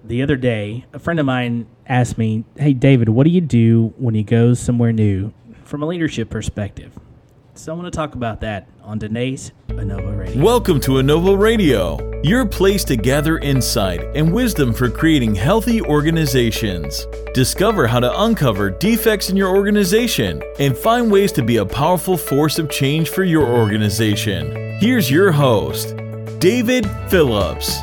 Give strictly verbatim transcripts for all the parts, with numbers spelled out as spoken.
the other day, a friend of mine asked me, "Hey, David, what do you do when you go somewhere new from a leadership perspective?" So I want to talk about that on today's Innova Radio. Welcome to Innova Radio, your place to gather insight and wisdom for creating healthy organizations. Discover how to uncover defects in your organization and find ways to be a powerful force of change for your organization. Here's your host, David Phillips.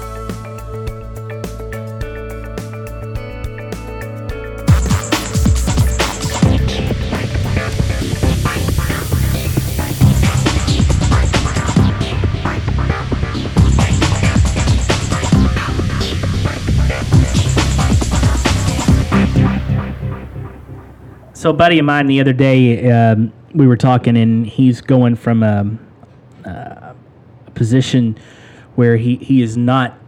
So a buddy of mine the other day, um, we were talking, and he's going from a, a position where he, he is not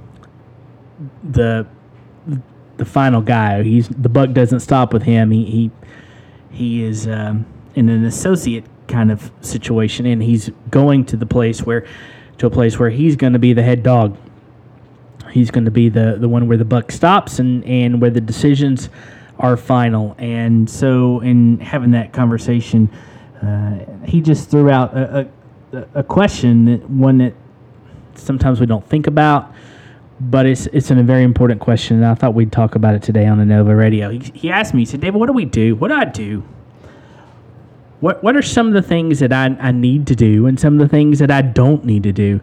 the the final guy. He's the buck doesn't stop with him. He he, he is um, in an associate kind of situation, and he's going to the place where to a place where he's going to be the head dog. He's going to be the, the one where the buck stops and, and where the decisions are final. And so in having that conversation, uh, he just threw out a, a, a question, that one that sometimes we don't think about, but it's it's a very important question, and I thought we'd talk about it today on Innova Radio. He, he asked me, he said, "David, what do we do? What do I do? What what are some of the things that I, I need to do and some of the things that I don't need to do?"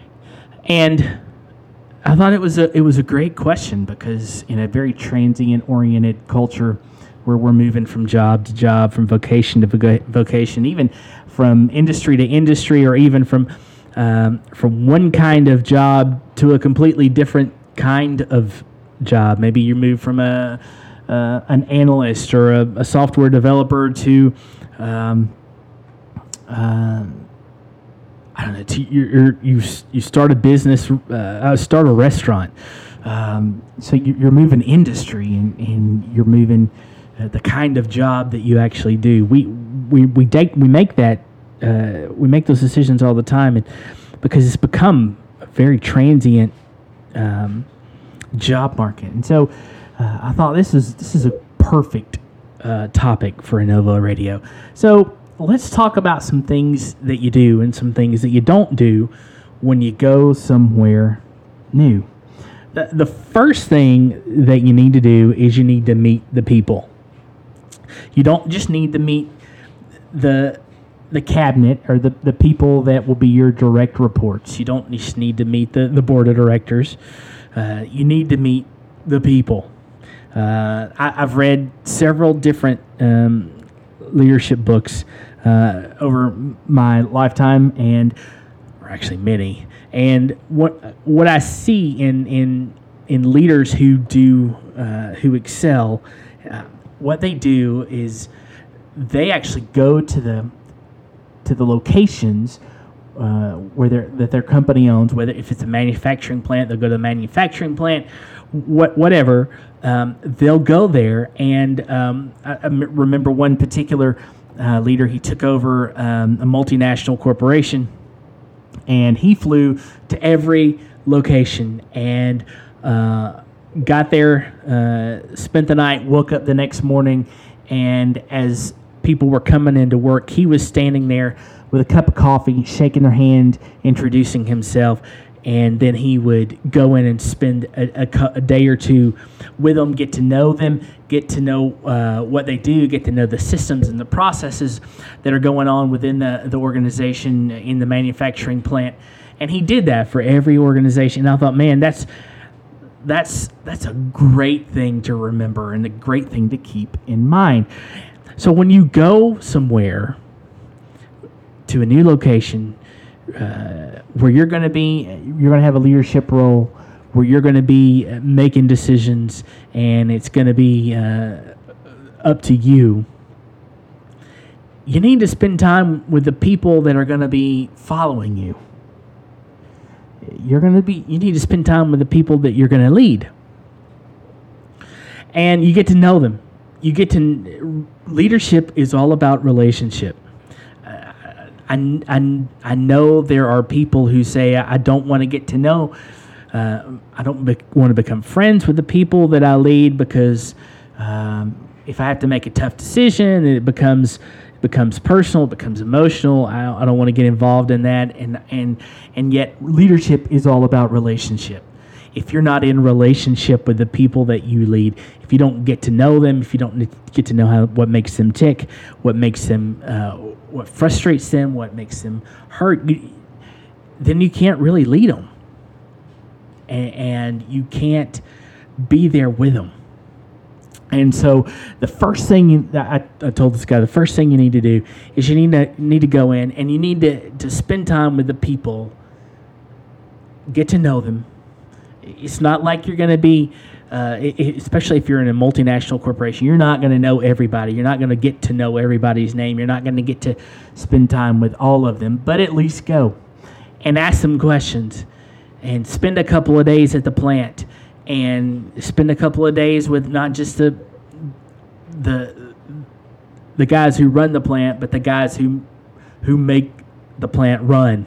And I thought it was a it was a great question, because in a very transient-oriented culture where we're moving from job to job, from vocation to voc- vocation, even from industry to industry, or even from um, from one kind of job to a completely different kind of job. Maybe you move from a uh, an analyst or a, a software developer to um, uh, I don't know. To, you're, you you start a business, uh, start a restaurant. Um, so you're moving industry, and, and you're moving uh, the kind of job that you actually do. We we we take we make that uh, we make those decisions all the time, and because it's become a very transient um, job market. And so uh, I thought this is this is a perfect uh, topic for Innova Radio. So let's talk about some things that you do and some things that you don't do when you go somewhere new. The, the first thing that you need to do is you need to meet the people. You don't just need to meet the the cabinet or the, the people that will be your direct reports. You don't just need to meet the, the board of directors. Uh, you need to meet the people. Uh, I, I've read several different um, leadership books Uh, over my lifetime, and or actually many. And what what I see in in in leaders who do uh, who excel, uh, what they do is they actually go to the to the locations uh, where their that their company owns. Whether if it's a manufacturing plant, they'll go to the manufacturing plant. What whatever, um, they'll go there. And um, I, I remember one particular Uh, leader. He took over um, a multinational corporation, and he flew to every location and uh, got there, uh, spent the night, woke up the next morning, and as people were coming into work, he was standing there with a cup of coffee, shaking their hand, introducing himself, and then he would go in and spend a, a, a day or two with them, get to know them, get to know uh, what they do, get to know the systems and the processes that are going on within the, the organization in the manufacturing plant. And he did that for every organization. And I thought, man, that's that's that's a great thing to remember and a great thing to keep in mind. So when you go somewhere to a new location, Uh, where you're going to be, you're going to have a leadership role, where you're going to be making decisions, and it's going to be uh, up to you. You need to spend time with the people that are going to be following you. You're going to be. You need to spend time with the people that you're going to lead, and you get to know them. You get to leadership is all about relationship. I, I, I know there are people who say, I don't want to get to know uh, I don't be- want to become friends with the people that I lead because um, if I have to make a tough decision, it becomes it becomes personal, it becomes emotional. I don't, I don't want to get involved in that, and and and yet leadership is all about relationship. If you're not in relationship with the people that you lead, if you don't get to know them, if you don't get to know how what makes them tick, what makes them, uh, what frustrates them, what makes them hurt, you, then you can't really lead them, and, and you can't be there with them. And so, the first thing you, I, I told this guy, the first thing you need to do is you need to need to go in and you need to to spend time with the people, get to know them. It's not like you're going to be, uh, it, especially if you're in a multinational corporation, you're not going to know everybody. You're not going to get to know everybody's name. You're not going to get to spend time with all of them. But at least go and ask them questions and spend a couple of days at the plant and spend a couple of days with not just the the the guys who run the plant, but the guys who who make the plant run.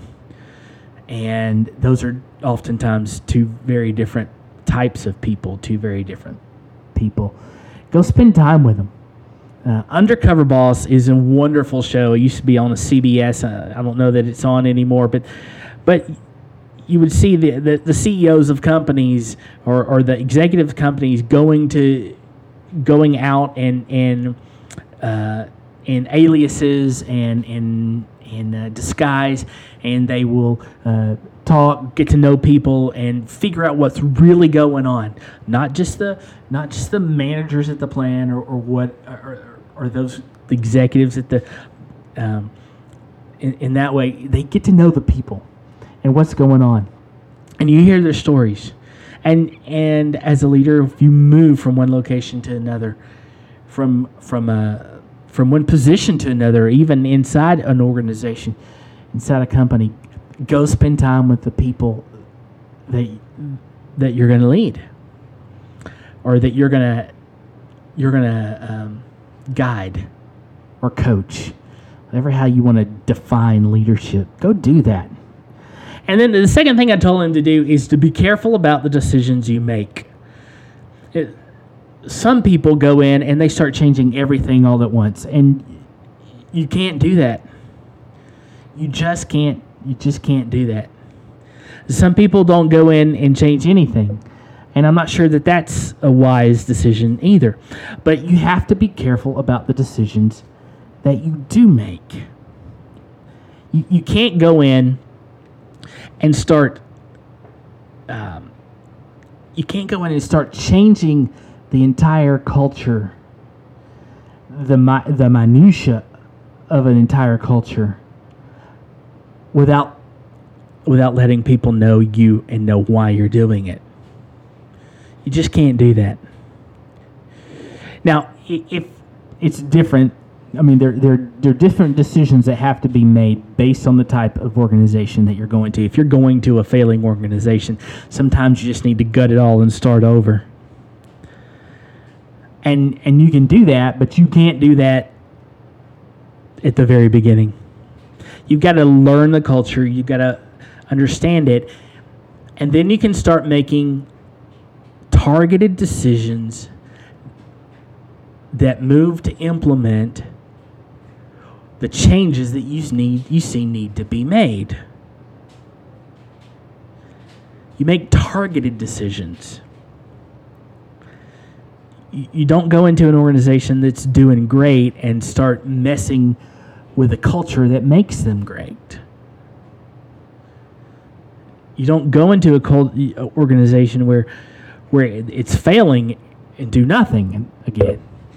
And those are oftentimes two very different types of people, two very different people. Go spend time with them. Uh, Undercover Boss is a wonderful show. It used to be on a C B S. Uh, I don't know that it's on anymore, but but you would see the, the, the C E Os of companies or, or the executive companies going to going out and and uh, in aliases and in in uh, disguise, and they will uh, talk, get to know people, and figure out what's really going on. Not just the not just the managers at the plant or, or what or, or those the executives at the. Um, in, in that way, they get to know the people and what's going on, and you hear their stories. And and as a leader, if you move from one location to another, from from a from one position to another, even inside an organization, inside a company, go spend time with the people that that you're going to lead, or that you're going to you're going to um, guide or coach, whatever how you want to define leadership. Go do that. And then the second thing I told him to do is to be careful about the decisions you make. It, some people go in and they start changing everything all at once, and you can't do that. You just can't. You just can't do that. Some people don't go in and change anything, and I'm not sure that that's a wise decision either. But you have to be careful about the decisions that you do make. You, you can't go in and start. Um, you can't go in and start changing the entire culture, the mi- the minutia of an entire culture, without without letting people know you and know why you're doing it. You just can't do that. Now, if it's different, I mean, there there there are different decisions that have to be made based on the type of organization that you're going to. If you're going to a failing organization, sometimes you just need to gut it all and start over. And and you can do that, but you can't do that at the very beginning. You've got to learn the culture. You've got to understand it. And then you can start making targeted decisions that move to implement the changes that you need you see need to be made. You make targeted decisions. You, you don't go into an organization that's doing great and start messing with a culture that makes them great. You don't go into a cult, organization where where it's failing and do nothing again.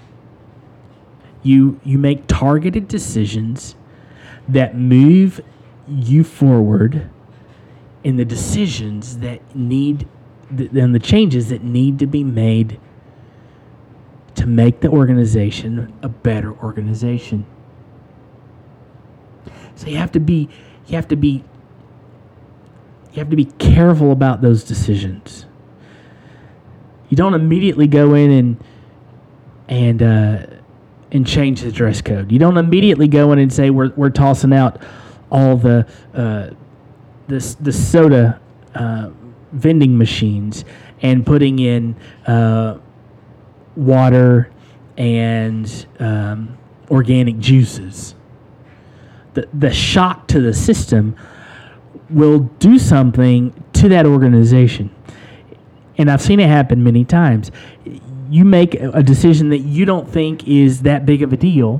You you make targeted decisions that move you forward in the decisions that need and the changes that need to be made to make the organization a better organization. So you have to be you have to be you have to be careful about those decisions. You don't immediately go in and and uh, and change the dress code. You don't immediately go in and say we're we're tossing out all the uh, the the soda uh, vending machines and putting in uh, water and um, organic juices. The, the shock to the system will do something to that organization. And I've seen it happen many times. You make a decision that you don't think is that big of a deal,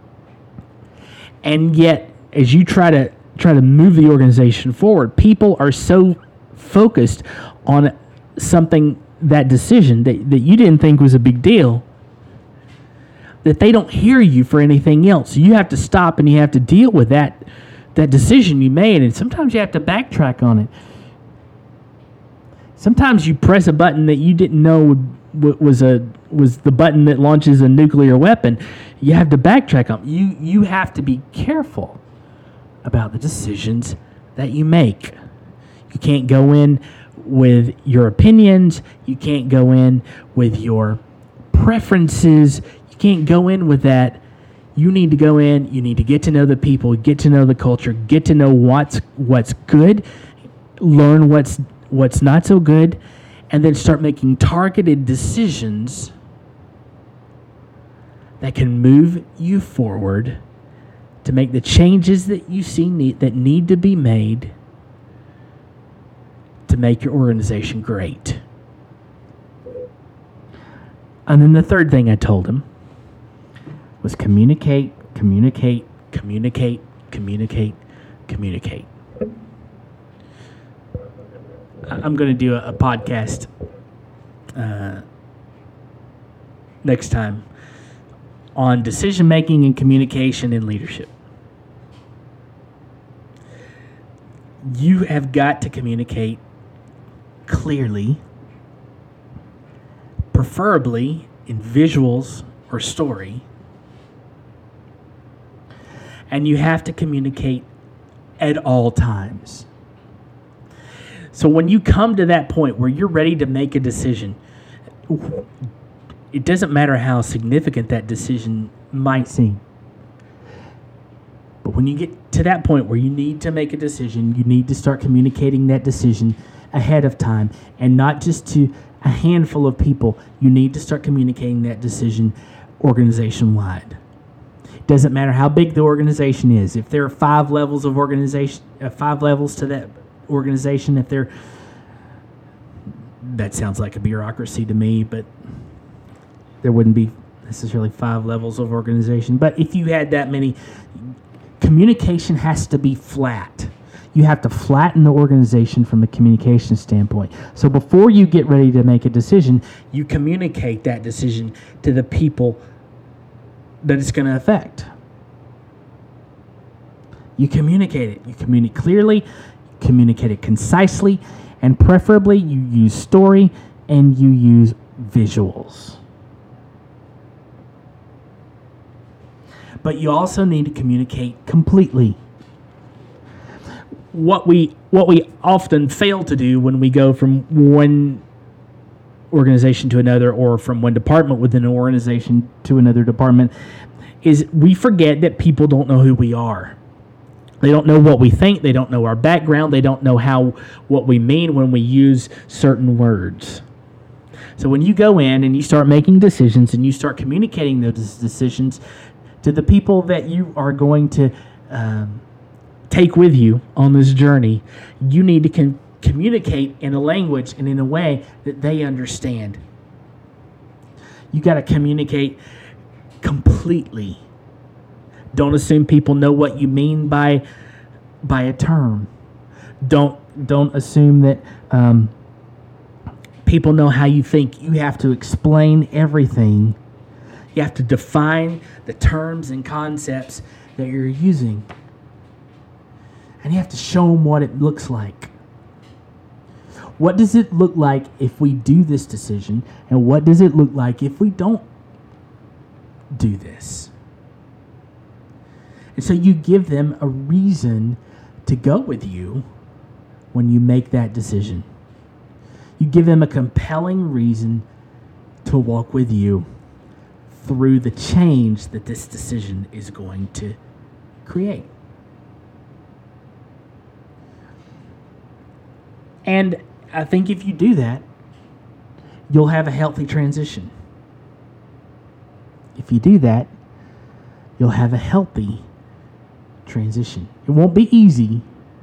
and yet as you try to try to move the organization forward, people are so focused on something, that decision that, that you didn't think was a big deal, that they don't hear you for anything else. You have to stop and you have to deal with that that decision you made, and sometimes you have to backtrack on it. Sometimes you press a button that you didn't know would, was a was the button that launches a nuclear weapon. You have to backtrack on. You you have to be careful about the decisions that you make. You can't go in with your opinions. You can't go in with your preferences. You can't go in with that. You need to go in. You need to get to know the people, get to know the culture, get to know what's what's good, learn what's what's not so good, and then start making targeted decisions that can move you forward to make the changes that you see need, that need to be made to make your organization great. And then the third thing I told him was communicate, communicate, communicate, communicate, communicate. I'm going to do a, a podcast uh, next time on decision-making and communication and leadership. You have got to communicate clearly, preferably in visuals or story, and you have to communicate at all times. So when you come to that point where you're ready to make a decision, it doesn't matter how significant that decision might seem. But when you get to that point where you need to make a decision, you need to start communicating that decision ahead of time, and not just to a handful of people. You need to start communicating that decision organization-wide. It doesn't matter how big the organization is. If there are five levels of organization, uh, five levels to that organization, if they're, that sounds like a bureaucracy to me, but there wouldn't be necessarily five levels of organization. But if you had that many, communication has to be flat. You have to flatten the organization from a communication standpoint. So before you get ready to make a decision, you communicate that decision to the people that it's going to affect. You communicate it. You communicate clearly, communicate it concisely, and preferably you use story and you use visuals. But you also need to communicate completely. What we what we often fail to do when we go from one organization to another, or from one department within an organization to another department, is we forget that people don't know who we are. They don't know what we think. They don't know our background. They don't know how what we mean when we use certain words. So when you go in and you start making decisions and you start communicating those decisions to the people that you are going to um, take with you on this journey, you need to con- communicate in a language and in a way that they understand. You got to communicate completely. Don't assume people know what you mean by by a term. Don't don't assume that um, people know how you think. You have to explain everything. You have to define the terms and concepts that you're using. And you have to show them what it looks like. What does it look like if we do this decision? And what does it look like if we don't do this? And so you give them a reason to go with you when you make that decision. You give them a compelling reason to walk with you through the change that this decision is going to create. And I think if you do that, you'll have a healthy transition. If you do that, you'll have a healthy transition. It won't be easy,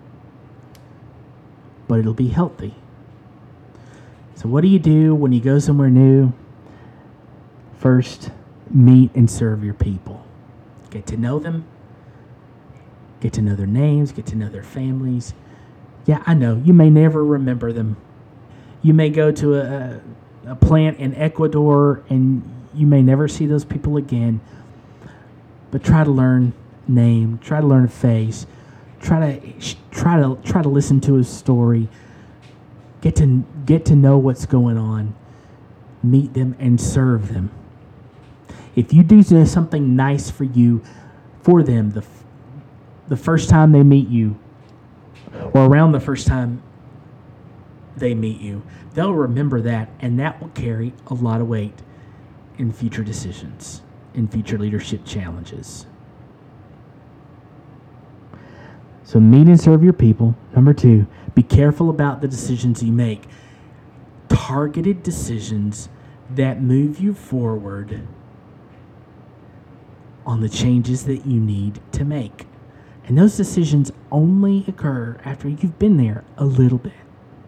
but it'll be healthy. So what do you do when you go somewhere new? First, meet and serve your people. Get to know them. Get to know their names. Get to know their families. Yeah, I know. You may never remember them. You may go to a, a plant in Ecuador and you may never see those people again. But try to learn name. Try to learn a face. Try to try to try to listen to his story. Get to get to know what's going on. Meet them and serve them. If you do something nice for you, for them, the the first time they meet you, or around the first time they meet you, they'll remember that, and that will carry a lot of weight in future decisions, in future leadership challenges. So meet and serve your people. Number two, be careful about the decisions you make. Targeted decisions that move you forward on the changes that you need to make. And those decisions only occur after you've been there a little bit.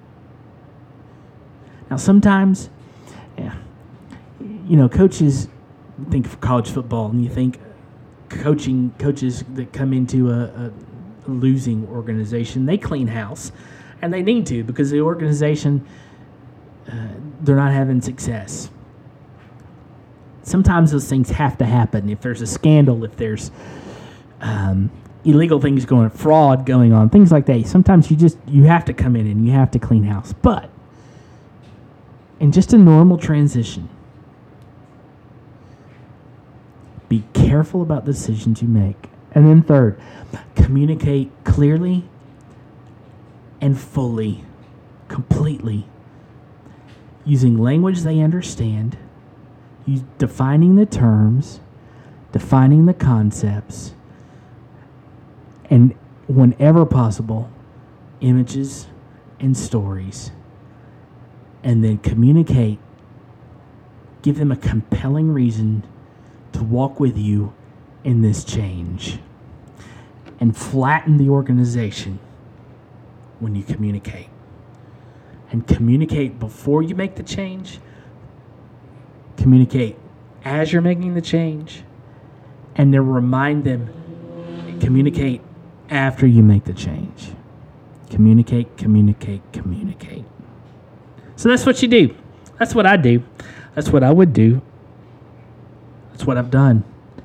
Now, sometimes, yeah, you know, coaches think of college football, and you think coaching coaches that come into a, a losing organization, they clean house, and they need to because the organization, uh, they're not having success. Sometimes those things have to happen. If there's a scandal, if there's um, illegal things going on, fraud going on, things like that, sometimes you just, you have to come in and you have to clean house. But in just a normal transition, be careful about the decisions you make. And then third, communicate clearly and fully, completely, using language they understand, use, defining the terms, defining the concepts, and whenever possible, images and stories. And then communicate, give them a compelling reason to walk with you in this change. And flatten the organization when you communicate. And communicate before you make the change. Communicate as you're making the change. And then remind them, communicate after you make the change. Communicate, communicate, communicate. So that's what you do. That's what I do. That's what I would do. That's what I've done.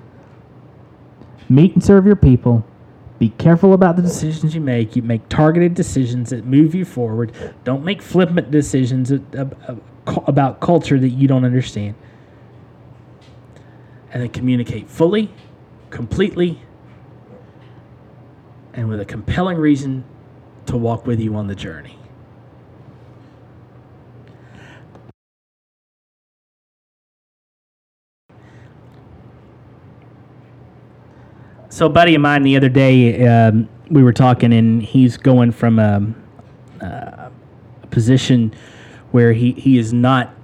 Meet and serve your people. Be careful about the decisions you make. You make targeted decisions that move you forward. Don't make flippant decisions about culture that you don't understand. And then communicate fully, completely, and with a compelling reason to walk with you on the journey. So a buddy of mine the other day, um, we were talking, and he's going from a, a position where he, he is not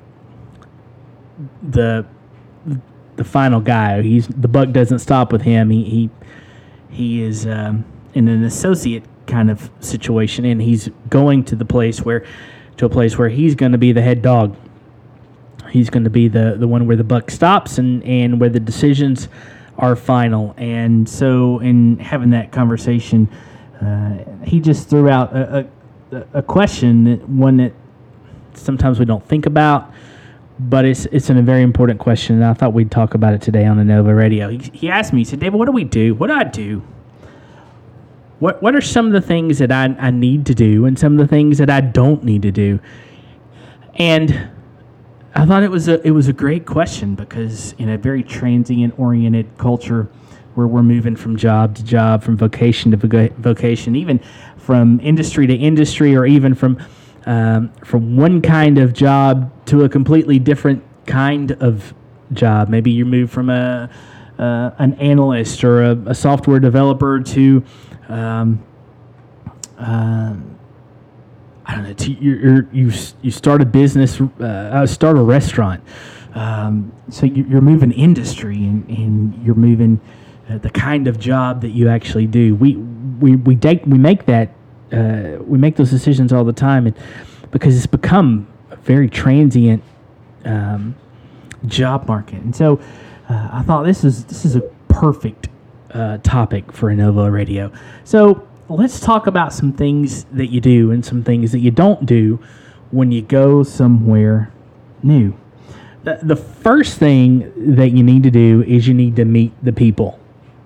the the final guy. He's the buck doesn't stop with him. He he, he is um, in an associate kind of situation, and he's going to the place where to a place where he's going to be the head dog. He's going to be the, the one where the buck stops and, and where the decisions are final. And so in having that conversation, uh, he just threw out a, a, a question, that one that sometimes we don't think about, but it's it's a very important question, and I thought we'd talk about it today on the Nova Radio. He, he asked me, he said, David, what do we do? What do I do? What what are some of the things that I, I need to do and some of the things that I don't need to do? And I thought it was a it was a great question, because in a very transient-oriented culture where we're moving from job to job, from vocation to vocation, even from industry to industry, or even from um, from one kind of job to a completely different kind of job. Maybe you move from a uh, an analyst or a, a software developer to um, uh, I don't know, to, you're, you you start a business, uh, start a restaurant. Um, so you're moving industry, and, and you're moving uh, the kind of job that you actually do. We we we take we make that uh, we make those decisions all the time, and because it's become a very transient um, job market. And so uh, I thought this is this is a perfect uh, topic for Inova Radio. So let's talk about some things that you do and some things that you don't do when you go somewhere new. The, the first thing that you need to do is you need to meet the people.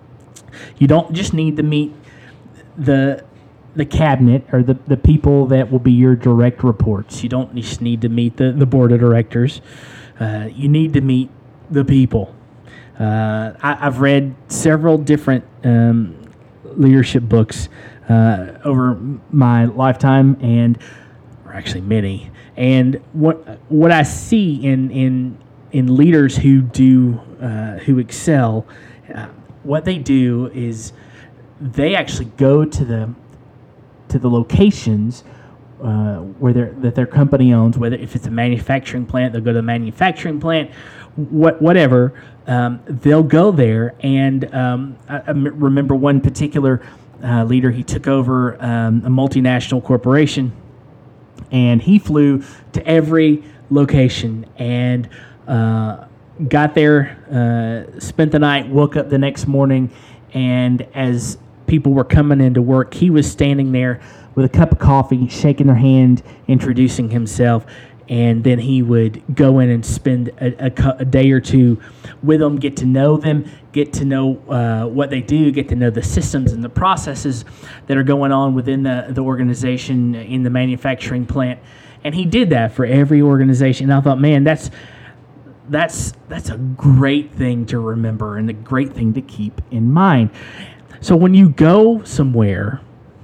You don't just need to meet the the cabinet or the, the people that will be your direct reports. You don't just need to meet the, the board of directors. Uh, you need to meet the people. Uh, I, I've read several different um, leadership books uh, over my lifetime, and or actually many. And what what I see in in, in leaders who do uh, who excel, uh, what they do is they actually go to the to the locations uh, where their that their company owns. Whether if it's a manufacturing plant, they'll go to the manufacturing plant. What whatever, um, they'll go there. And um, I, I remember one particular uh, leader. He took over um, a multinational corporation. And he flew to every location and uh, got there, uh, spent the night, woke up the next morning, and as people were coming into work, he was standing there with a cup of coffee, shaking their hand, introducing himself, and then he would go in and spend a, a, a day or two with them, get to know them, get to know uh, what they do, get to know the systems and the processes that are going on within the, the organization in the manufacturing plant. And he did that for every organization. And I thought, man, that's that's that's a great thing to remember and a great thing to keep in mind. So when you go somewhere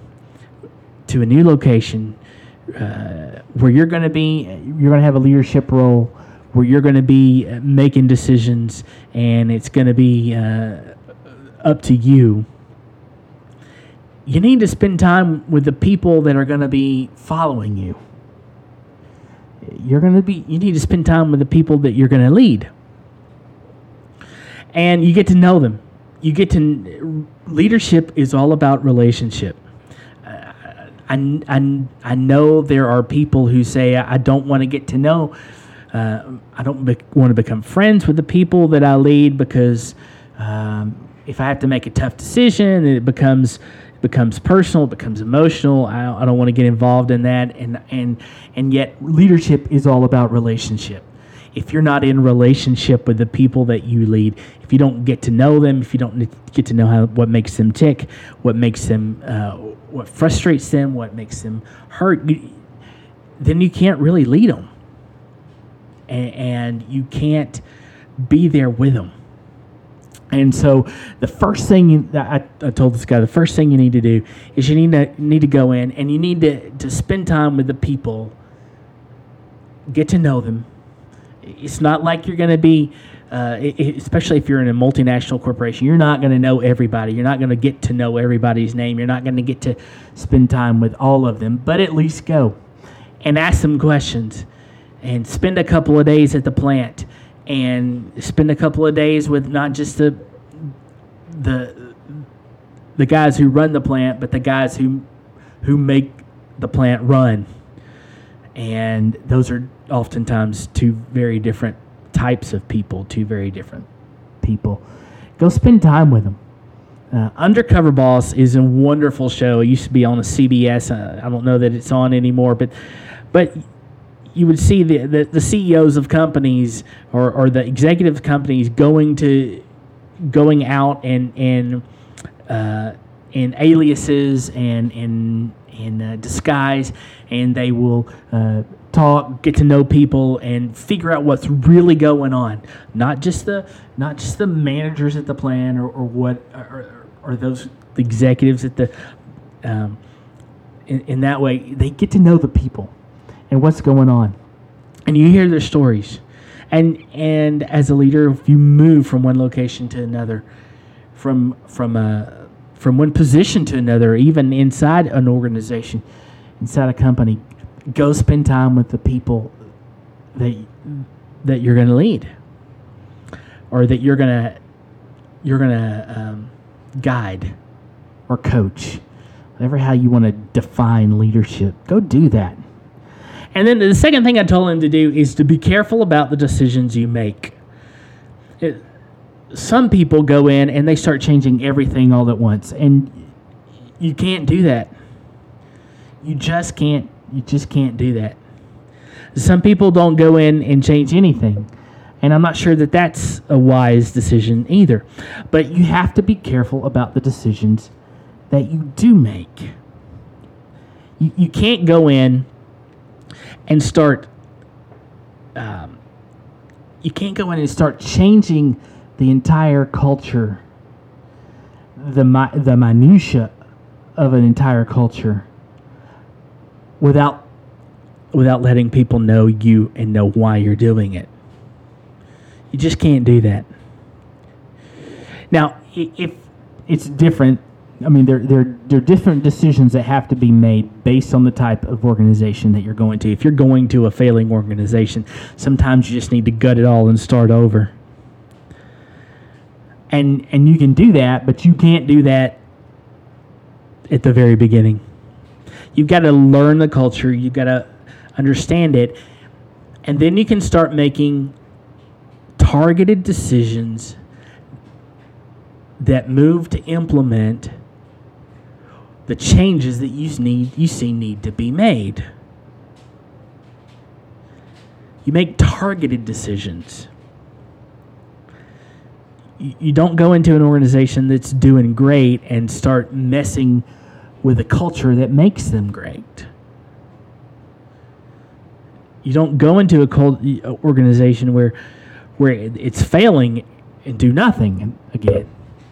to a new location, Uh, where you're going to be, you're going to have a leadership role, where you're going to be making decisions, and it's going to be uh, up to you. You need to spend time with the people that are going to be following you. You're going to be. You need to spend time with the people that you're going to lead, and you get to know them. You get to leadership is all about relationship. I, I, I know there are people who say, I don't want to get to know, uh, I don't be, want to become friends with the people that I lead because um, if I have to make a tough decision, it becomes it becomes personal, it becomes emotional. I, I don't want to get involved in that. And, and, and yet leadership is all about relationship. If you're not in relationship with the people that you lead, if you don't get to know them, if you don't get to know how what makes them tick, what makes them, uh, what frustrates them, what makes them hurt, you, then you can't really lead them, and, and you can't be there with them. And so, the first thing you, I, I told this guy, the first thing you need to do is you need to need to go in and you need to to spend time with the people, get to know them. It's not like you're going to be, uh, it, especially if you're in a multinational corporation, you're not going to know everybody. You're not going to get to know everybody's name. You're not going to get to spend time with all of them. But at least go and ask them questions and spend a couple of days at the plant and spend a couple of days with not just the the the guys who run the plant, but the guys who who make the plant run. And those are oftentimes two very different types of people, two very different people. Go spend time with them. Uh, Undercover Boss is a wonderful show. It used to be on a C B S. Uh, I don't know that it's on anymore, but but you would see the, the, the C E Os of companies or, or the executive companies going to going out and and uh, in aliases and in in uh, disguise, and they will uh, talk, get to know people, and figure out what's really going on. Not just the not just the managers at the plant or, or what or, or those executives at the. Um, in, in that way, they get to know the people and what's going on, and you hear their stories. And and as a leader, if you move from one location to another, from from a from one position to another, even inside an organization, inside a company, go spend time with the people that that you're going to lead, or that you're going to you're going to um, guide or coach, whatever how you want to define leadership. Go do that. And then the second thing I told him to do is to be careful about the decisions you make. It, some people go in and they start changing everything all at once, and you can't do that. You just can't. You just can't do that. Some people don't go in and change anything, and I'm not sure that that's a wise decision either. But you have to be careful about the decisions that you do make. You, you can't go in and start. Um, you can't go in and start changing the entire culture, the mi- the minutia of an entire culture, without without letting people know you and know why you're doing it. You just can't do that. Now, if it's different, I mean, there there there are different decisions that have to be made based on the type of organization that you're going to. If you're going to a failing organization, sometimes you just need to gut it all and start over. And and you can do that, but you can't do that at the very beginning. You've got to learn the culture. You've got to understand it. And then you can start making targeted decisions that move to implement the changes that you need you see need to be made. You make targeted decisions. You, you don't go into an organization that's doing great and start messing with a culture that makes them great. You don't go into a cult, organization where where it's failing and do nothing again.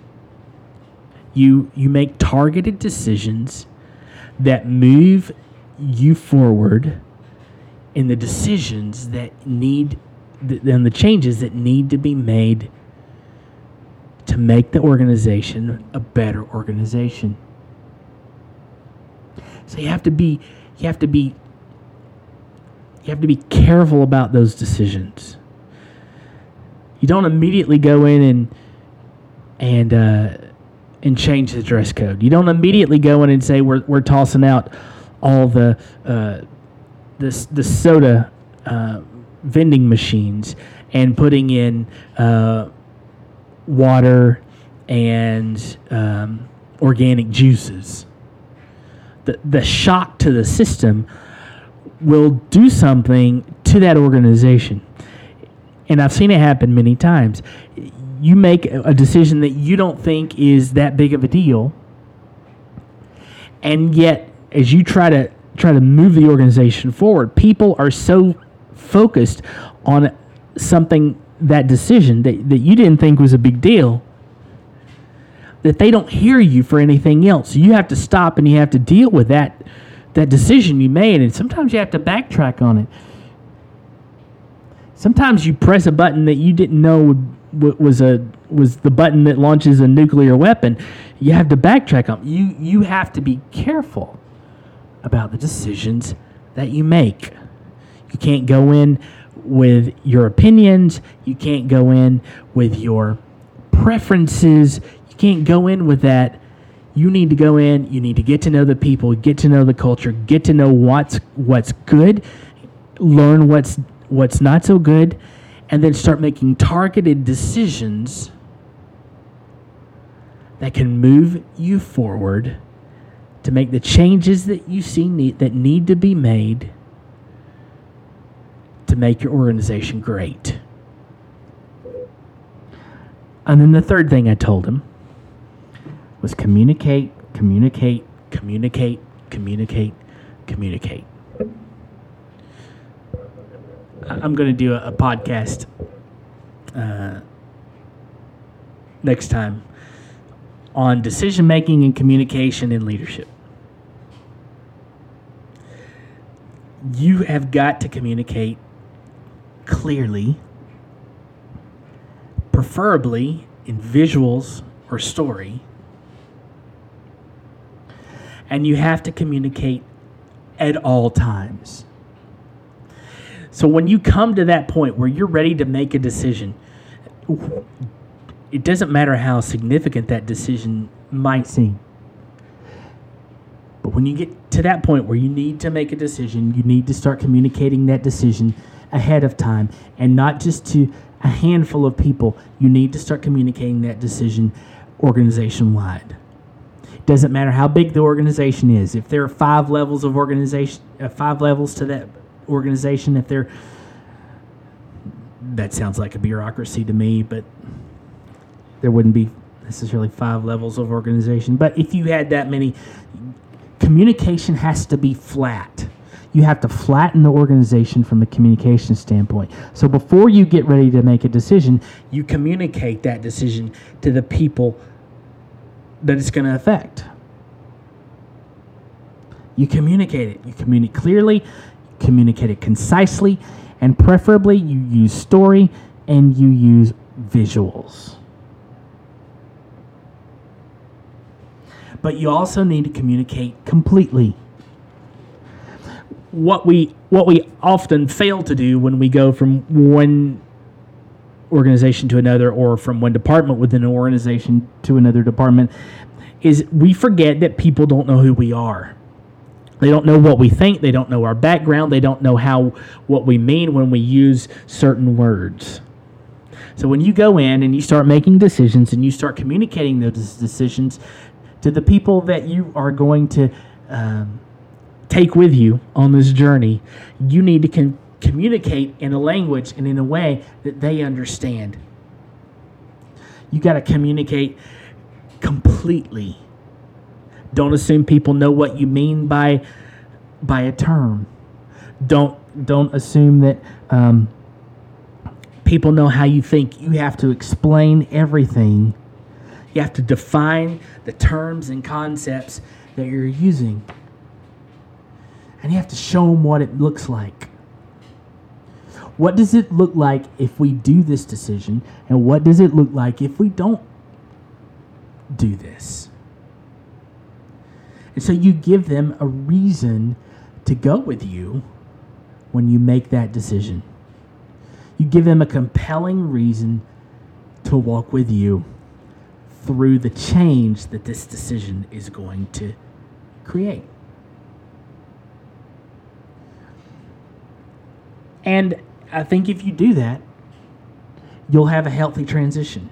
You you make targeted decisions that move you forward in the decisions that need and the changes that need to be made to make the organization a better organization. So you have to be you have to be you have to be careful about those decisions. You don't immediately go in and and uh, and change the dress code. You don't immediately go in and say we're we're tossing out all the uh, the the soda uh, vending machines and putting in uh, water and um, organic juices. The the shock to the system will do something to that organization. And I've seen it happen many times. You make a decision that you don't think is that big of a deal, and yet as you try to try to move the organization forward, people are so focused on something, that decision that, that you didn't think was a big deal, that they don't hear you for anything else. You have to stop and you have to deal with that that decision you made, and sometimes you have to backtrack on it. Sometimes you press a button that you didn't know was a was the button that launches a nuclear weapon. You have to backtrack on. You you have to be careful about the decisions that you make. You can't go in with your opinions. You can't go in with your preferences. You can't go in with that. You need to go in. You need to get to know the people, get to know the culture, get to know what's what's good, learn what's what's not so good, and then start making targeted decisions that can move you forward to make the changes that you see need, that need to be made to make your organization great. And then the third thing I told him was communicate, communicate, communicate, communicate, communicate. I'm going to do a, a podcast uh, next time on decision-making and communication and leadership. You have got to communicate clearly, preferably in visuals or story, and you have to communicate at all times. So when you come to that point where you're ready to make a decision, it doesn't matter how significant that decision might seem. But when you get to that point where you need to make a decision, you need to start communicating that decision ahead of time, and not just to a handful of people. You need to start communicating that decision organization-wide. It doesn't matter how big the organization is. If there are five levels of organization, uh, five levels to that organization, if there, that sounds like a bureaucracy to me, but there wouldn't be necessarily five levels of organization. But if you had that many, communication has to be flat. You have to flatten the organization from a communication standpoint. So before you get ready to make a decision, you communicate that decision to the people that it's going to affect. You communicate it. You communicate clearly, communicate it concisely, and preferably you use story and you use visuals. But you also need to communicate completely. What we what we often fail to do when we go from one organization to another, or from one department within an organization to another department, is we forget that people don't know who we are. They don't know what we think. They don't know our background. They don't know how what we mean when we use certain words. So when you go in and you start making decisions and you start communicating those decisions to the people that you are going to um, take with you on this journey, you need to con- communicate in a language and in a way that they understand. You got to communicate completely. Don't assume people know what you mean by by a term. Don't don't assume that um, people know how you think. You have to explain everything. You have to define the terms and concepts that you're using. And you have to show them what it looks like. What does it look like if we do this decision? And what does it look like if we don't do this? And so you give them a reason to go with you when you make that decision. You give them a compelling reason to walk with you through the change that this decision is going to create. And I think if you do that, you'll have a healthy transition.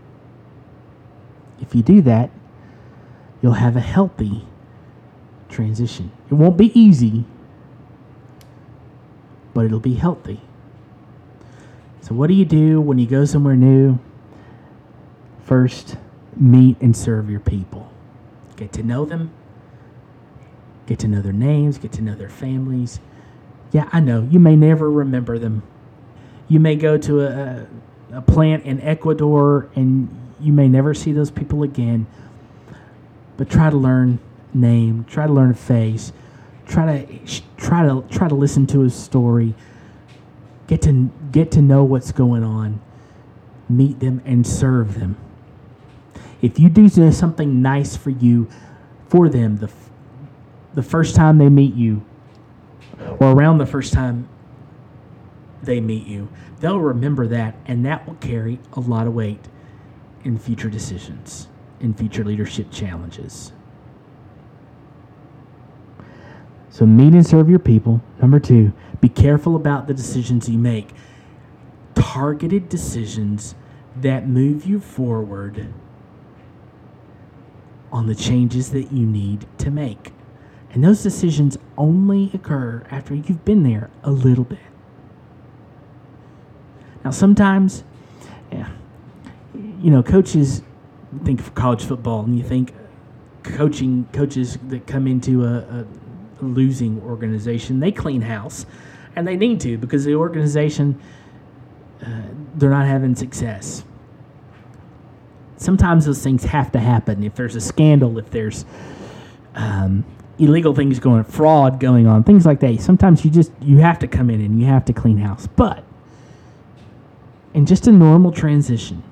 If you do that, you'll have a healthy transition. It won't be easy, but it'll be healthy. So what do you do when you go somewhere new? First, meet and serve your people. Get to know them. Get to know their names. Get to know their families. Yeah, I know. You may never remember them. You may go to a, a plant in Ecuador and you may never see those people again. But try to learn name. Try to learn a face. Try to try to try to listen to his story. Get to get to know what's going on. Meet them and serve them. If you do something nice for you, for them, the the first time they meet you, or around the first time they meet you, they'll remember that, and that will carry a lot of weight in future decisions, in future leadership challenges. So meet and serve your people. Number two, be careful about the decisions you make. Targeted decisions that move you forward on the changes that you need to make. And those decisions only occur after you've been there a little bit. Now, sometimes, yeah, you know, coaches think of college football, and you think coaching coaches that come into a, a losing organization, they clean house, and they need to because the organization, uh, they're not having success. Sometimes those things have to happen. If there's a scandal, if there's um, illegal things going, fraud going on, things like that, sometimes you just, you have to come in and you have to clean house. But in just a normal transition,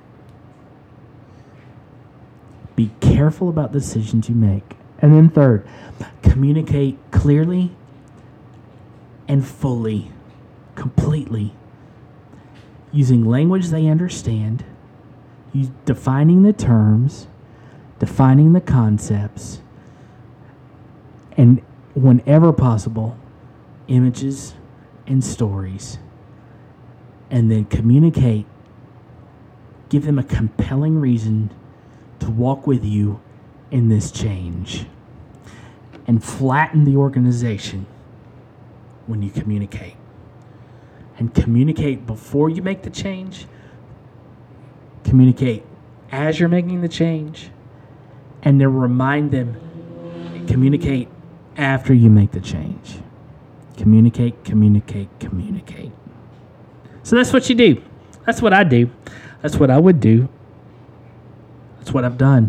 be careful about the decisions you make. And then third, communicate clearly and fully completely, using language they understand, you defining the terms, defining the concepts, and whenever possible, images and stories, and then communicate. Give them a compelling reason to walk with you in this change, and flatten the organization when you communicate. And communicate before you make the change, communicate as you're making the change, and then remind them, communicate after you make the change. Communicate, communicate, communicate. So that's what you do. That's what I do. That's what I would do. That's what I've done.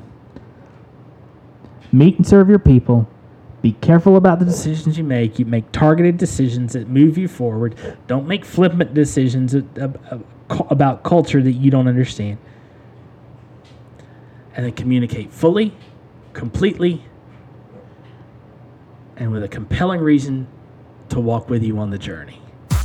Meet and serve your people. Be careful about the decisions you make. You make targeted decisions that move you forward. Don't make flippant decisions about culture that you don't understand. And then communicate fully, completely, and with a compelling reason to walk with you on the journey.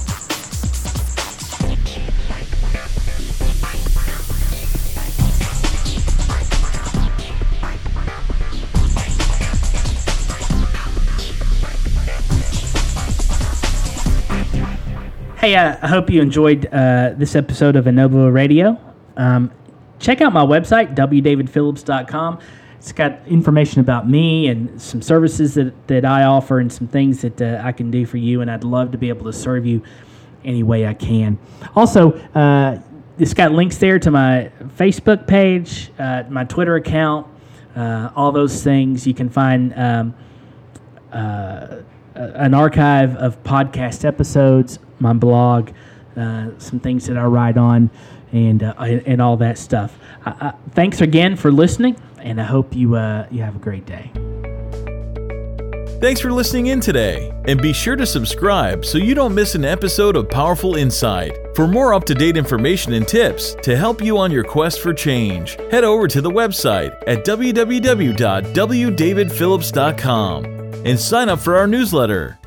Hey, uh, I hope you enjoyed uh, this episode of Innova Radio. Um, check out my website, w david phillips dot com. It's got information about me and some services that, that I offer and some things that uh, I can do for you, and I'd love to be able to serve you any way I can. Also, uh, it's got links there to my Facebook page, uh, my Twitter account, uh, all those things. You can find um, uh, an archive of podcast episodes, my blog, uh, some things that I write on, and uh, and all that stuff. Uh, uh, thanks again for listening, and I hope you uh, you have a great day. Thanks for listening in today, and be sure to subscribe so you don't miss an episode of Powerful Insight. For more up-to-date information and tips to help you on your quest for change, head over to the website at w w w dot w david phillips dot com and sign up for our newsletter.